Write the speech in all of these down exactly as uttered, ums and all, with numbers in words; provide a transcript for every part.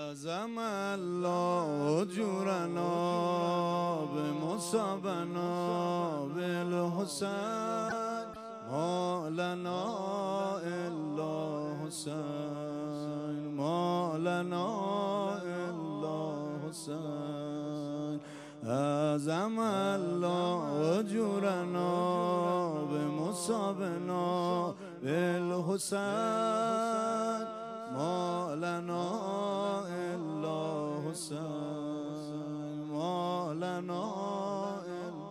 أعظم الله أجورنا بمصابنا بالحسين ما لنا إلا حسين ما لنا إلا حسين أعظم الله أجورنا بمصابنا بالحسين ما لنا إلا حسين ما لنا إلا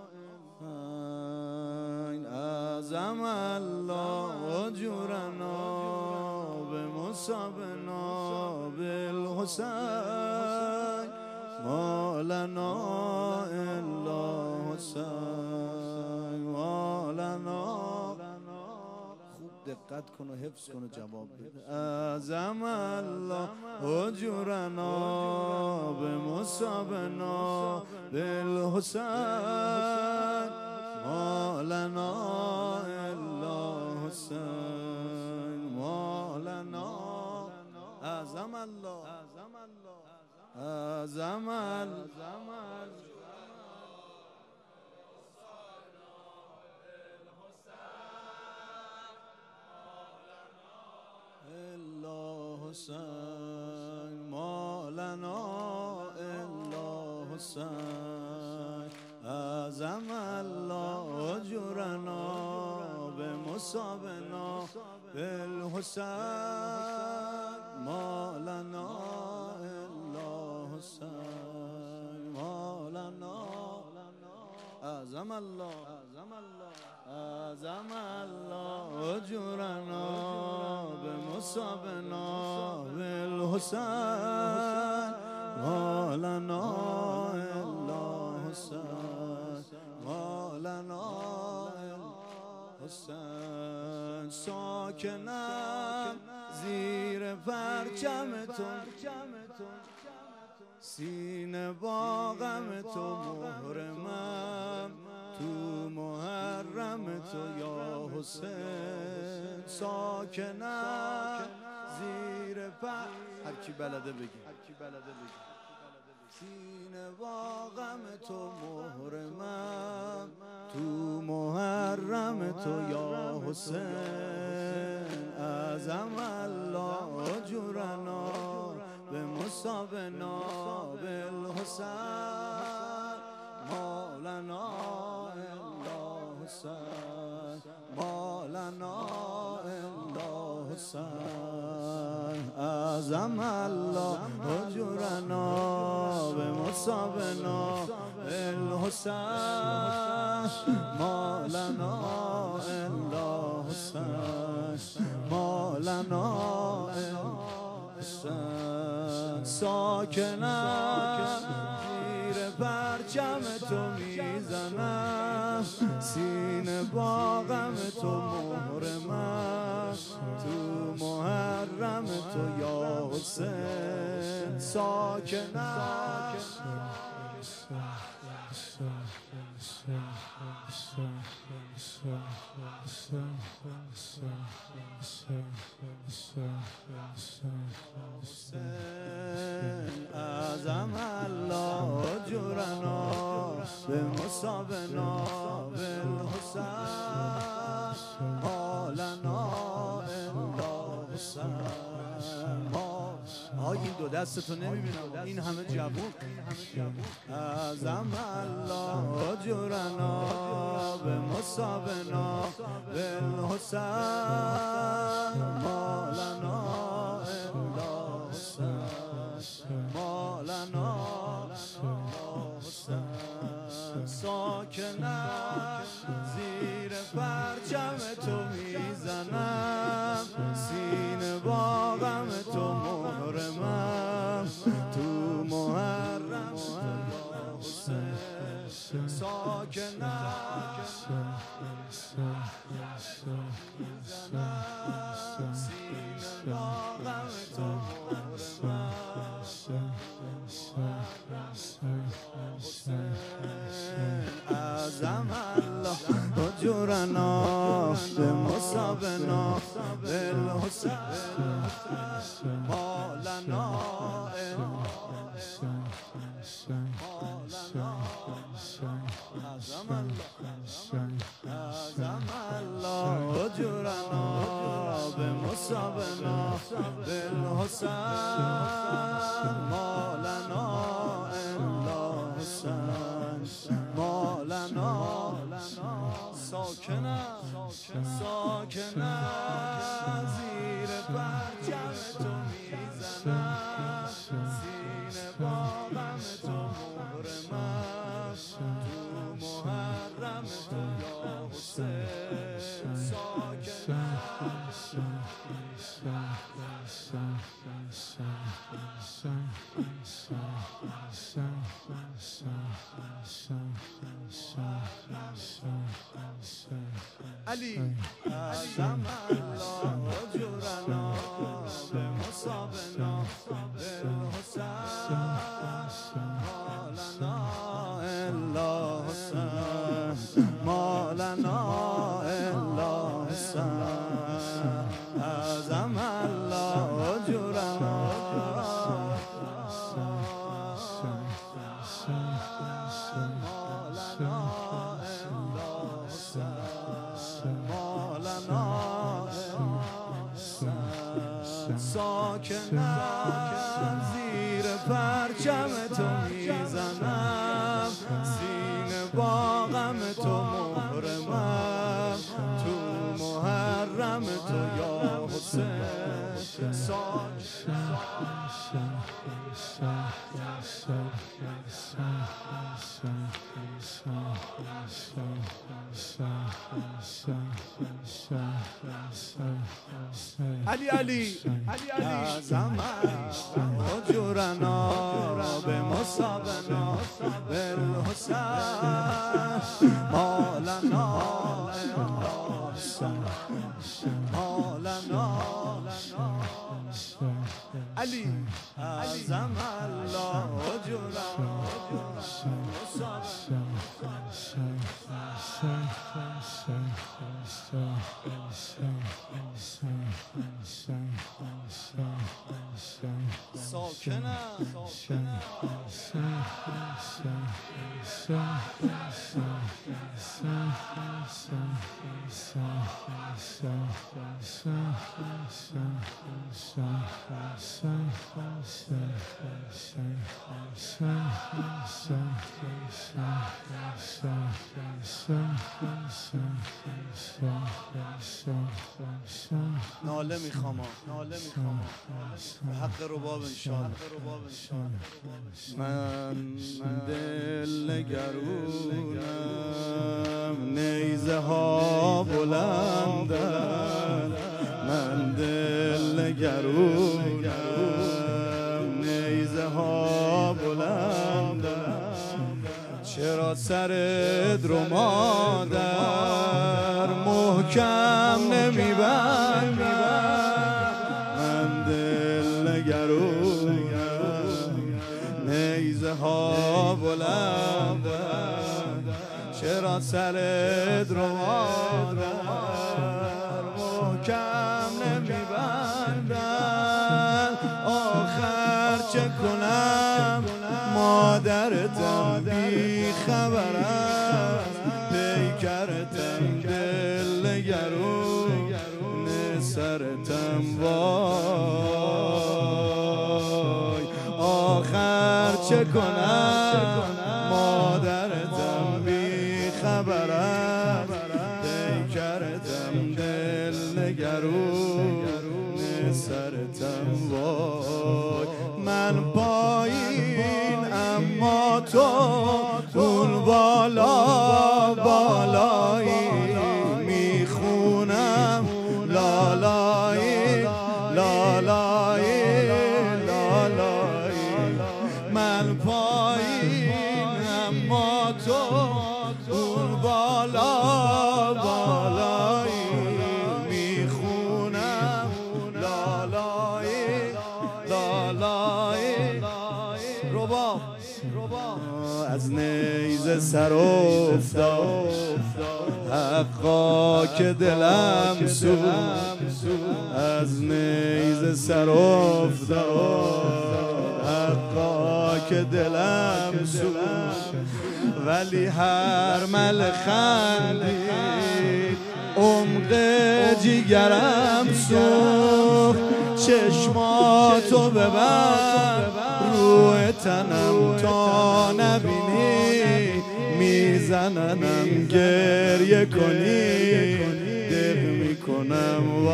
حسين أعظم الله أجورنا بمصابنا بالحسين ما لنا إلا حسين ما لنا. دقت کن و حفظ کن و جواب بده. اعظم الله اجورنا بمصابنا بالحسین ما لنا الا حسین ما لنا. اعظم الله اعظم الله حسين ما لنا إلا حسين أعظم الله أجورنا بمصابنا بالحسين ما لنا إلا حسين ما لنا. أعظم الله أعظم الله أجورنا بمصابنا بالحسين ما لنا إلا حسين ما لنا إلا حسين. ساکنم زیر پرچم تو سینه با غم تو محرمم تو محرم تو یا حسین. ساکنم زیر پر هر کی بلده بگی سینه با غم تو محرمم تو محرم تو یا حسین. اعظم الله اجورنا بمصابنا بالحسین ما لنا إلا حسين ما لنا إلا حسين. أعظم الله أجورنا بمصابنا بالحسين ما لنا إلا حسين ما لنا إلا حسين. ساکنم زیر پرچم تو میزنم سینه با غم تو محرمم تو محرم تو یا حسین. ساکنم أعظم الله أجورنا بمصابنا بالحسين ما لنا إلا حسين. آه این دو دستتو نمیبینم این همه جوون. اعظم الله أجورنا بمصابنا بالحسين ما لنا إلا حسين ما لنا حسين. ساکنم زیر پرچم تو میزنم سینه با غم تو محرمم تو محرم حسین. ساکنم سینه با غم تو أعظم الله أجورنا بمصابنا بالحسين ما لنا بالحسن ما لنا الا حسن ما لنا ساکنم ساکنم زیر پرچم تو میزنم سینه باغم تو محرمم تو محرم تو یا حسین ساکنم علی اعظم الله جورنا به مصابنا بالحسن ما لنا الا حسن ما لنا الا حسن اعظم الله جورنا ساکنم زیر پرچم تو میزنم سینه باغم تو محرمم تو محرم تو یا حسین ساکنم علی علی علی اعظم حجورنا به مصابنا بالحسن ما لنا الا حسن ما لنا علی اعظم الله حجورنا ناله میخوام ناله میخوام به حق رباب انشاءالله من دل گرونم نیزه ها بلندن من دل گرونم نیزه ها بلندن چرا سرت رو مادر محکم نمیبندم من دل گرونم نیزه ها بلندن چرا سرت رو مادر محکم نمیبندن آخر چه کنم مادرتم بی خبرم پیکرتم دل گرون سرتم وای آخر چه کنم مادرتم بی خبرم پیکرتم دل گرون سرتم وای من پایین اما تو اون بالا بالایی میخونم لالایی لالایی لالایی من پایین اما تو اون بالا بالایی میخونم لالایی لالایی رباب از نیزه سر افتاد حقا که دلم سوخت از نیزه سر افتاد حقا که دلم سوخت ولی هر مل خندید عمق جیگرم سوخت چشماتو ببند روی تنم تا نبینی میزننم گریه کنی دق میکنم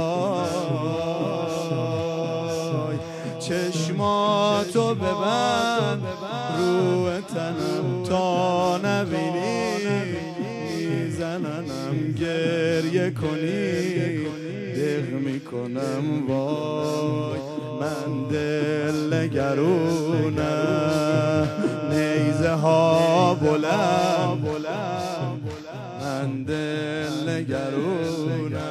وای چشماتو ببند روی تنم تا نبینی میزننم گریه کنی دق میکنم وای من دل نگرونم نیزه ها بلند من دل نگرونم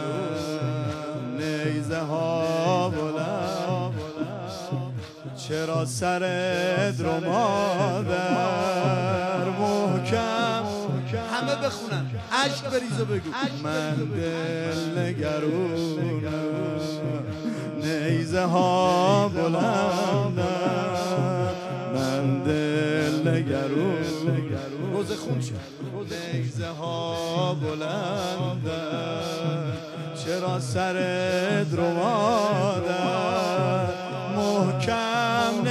نیزه ها بلند چرا سرت رو مادر محکم همه بخونن عشق بریز و بگو من دل نگرونم نیزه ها بلندم من دل نگرونم روز خون شد نیزه ها بلندم چرا سرت رو مادر محکم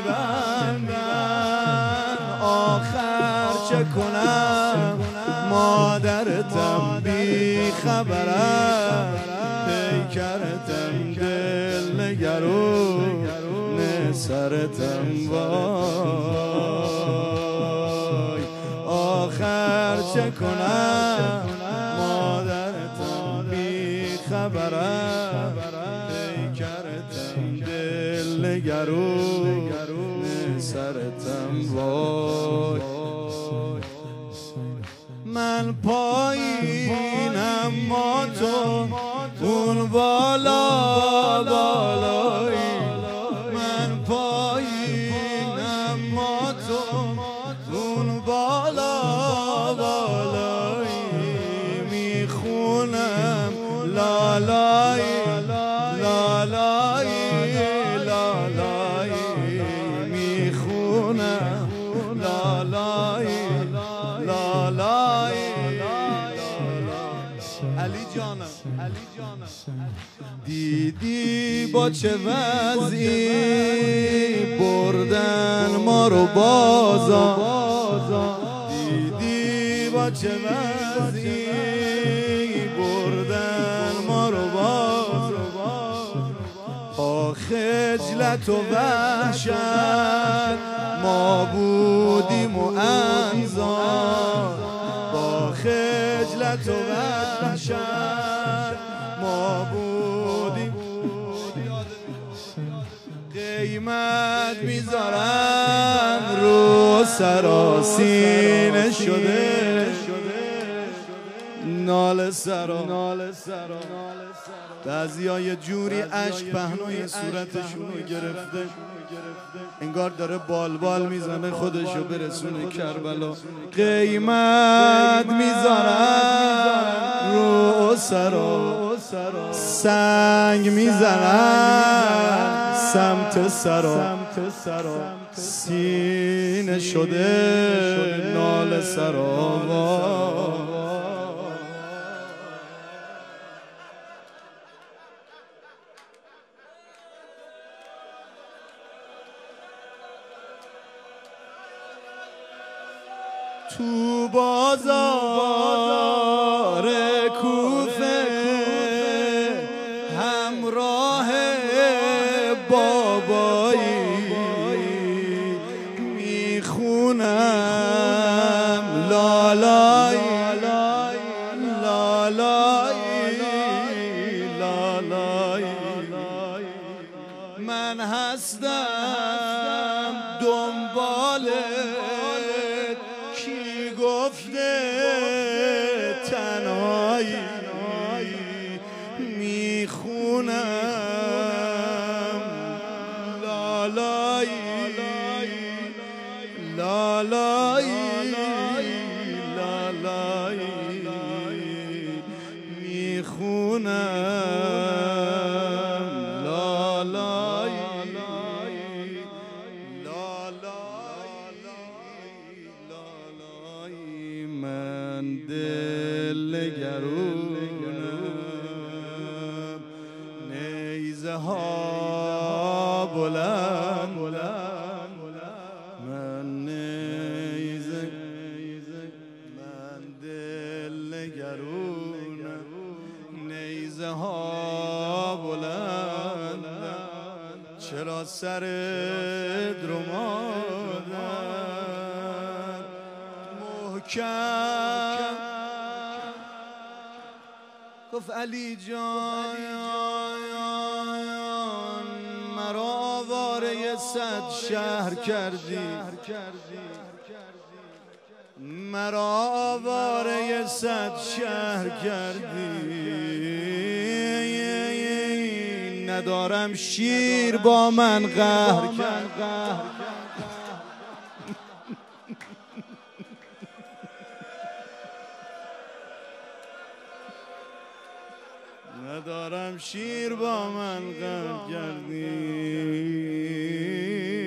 نمیبندن آخر چه کنم مادرتم بی خبرم پیکرتم دل نگرون سرتم وای آخر چه کنم مادرتم بی خبرم پیکرتم دل نگرون سرتم وای من پایینم ما تو اون بالا بالایی من پایینم ما تو اون بالا بالایی میخونم لالایی لالایی لالایی میخونم لالایی لالایی علی جانم علی جانم دیدی با چه وضعی بردن ما رو بازا دیدی با چه وضعی بردن ما رو بازا خجلت و وحشت ما بودیم و انزار با خجلت و وحشت ما بودیم قیمت میذارن رو سراسینه شده نال سرا بعضی ها یه جوری عشق پهنای صورتشون رو گرفته انگار داره بال بال میزنه خودشو برسونه کربلا قیمت میذارن رو سرا سنگ میزنن سمت سرا سینه شده نال سرا تو بازار کوفه همراه بابایی میخونم لالایی لالایی لالایی من هستم دنبال گفته تنهایی میخونم لالایی لالایی لالایی میخونم لالایی من دل نگرونم نیزه ها بلند من نیزه من دل نگرونم نیزه ها بلند چرا سرت رو مادر محکم گفت علی جان مرا آواره صد شهر کردی مرا آواره صد شهر کردی ندارم شیر با من قهر کرد ندارم شیر با من قهر کردی